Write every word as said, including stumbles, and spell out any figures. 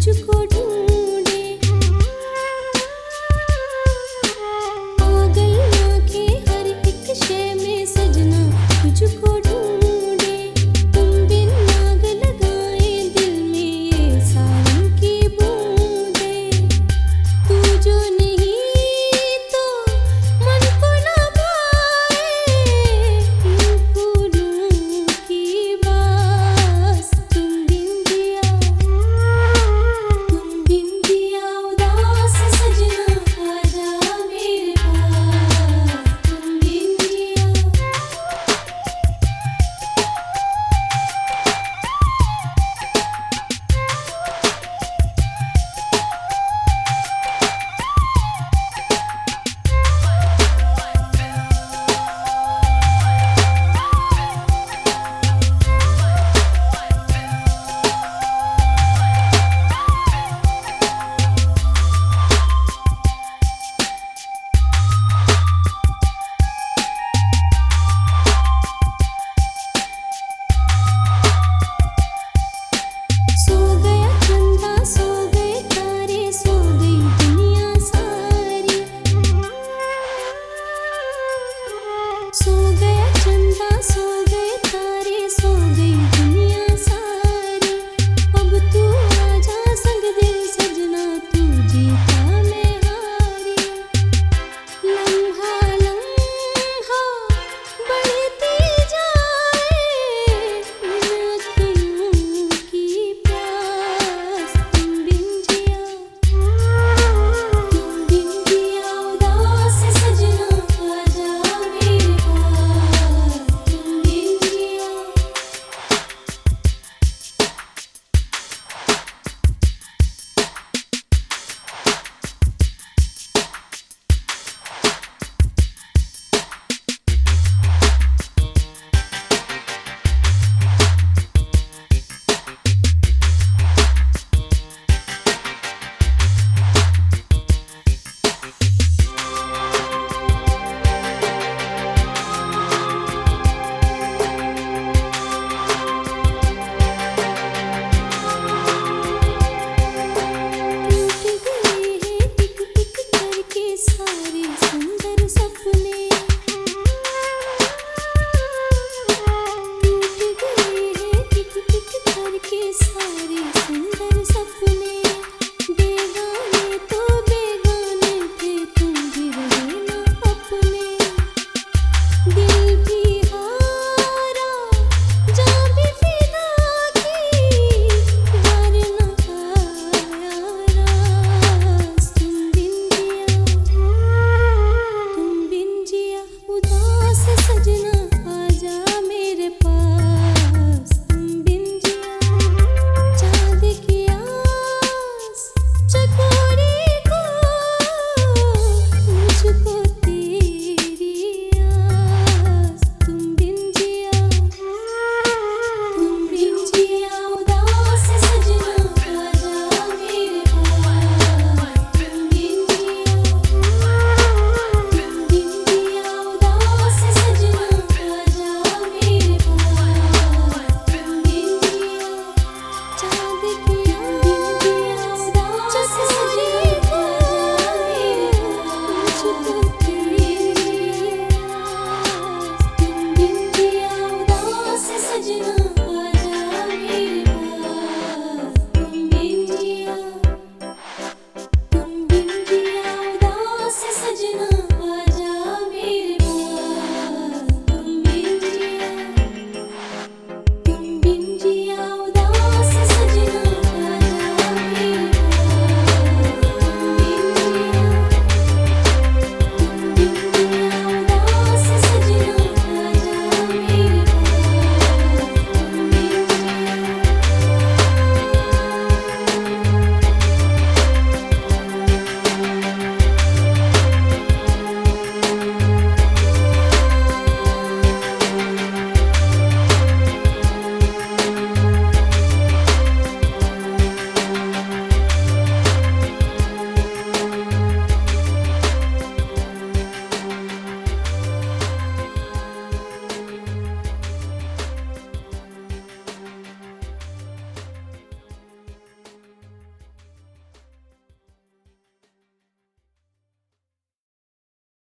तुझको ढूंढे, पागल आंखें हर एक शय में सजना तुझको ढूंढे, तुम बिन आग लगाए दिल में ये सावन की बूंदे, तू जो नहीं तो मन को ना भाए, यूं फूलों की बास तुम बिन जिया, तुम बिन जिया उदास सजना आजा मेरे पास, तुम बिन जिया। सो गया चंदा सो गए तारे सो गई दुनिया सारी, सो गया चंदा सो गए तारे सो गई दुनिया सारी, अब तू आजा संग दिल सजना तू जीता मैं हारी, लम्हा लम्हा बढ़ती जाए इन अखियों की प्यास, तुम बिन जिया, तुम बिन जिया उदास सजना आजा मेरे पास, तुम बिन जिया। टूट गए हैं टिक टिक करके सारे सुंदर सपने, टूट गए हैं टिक टिक करके सारे सुंदर सपने, बेगाने तो बेगाने थे तुम भी रहे ना अपने, दिल भी हारा जां भी फिदा की वर न आया रास, तुम बिन जिया, तुम बिन जिया उदास सजना आजा मेरे पास, तुम बिन जिया, चांद की आस चकोरी को मुझको तेरी आस, तुम बिन जिया, तुम बिन जिया उदास सजना आजा मेरे पास, तुम बिन जिया, तुम बिन जिया उदास सजना आजा मेरे पास, तुम बिन जिया, चांद की आस चकोरी को मुझको तेरी आस, तुम बिन जिया उदास सजना आजा मेरे पास, तुम बिन जिया।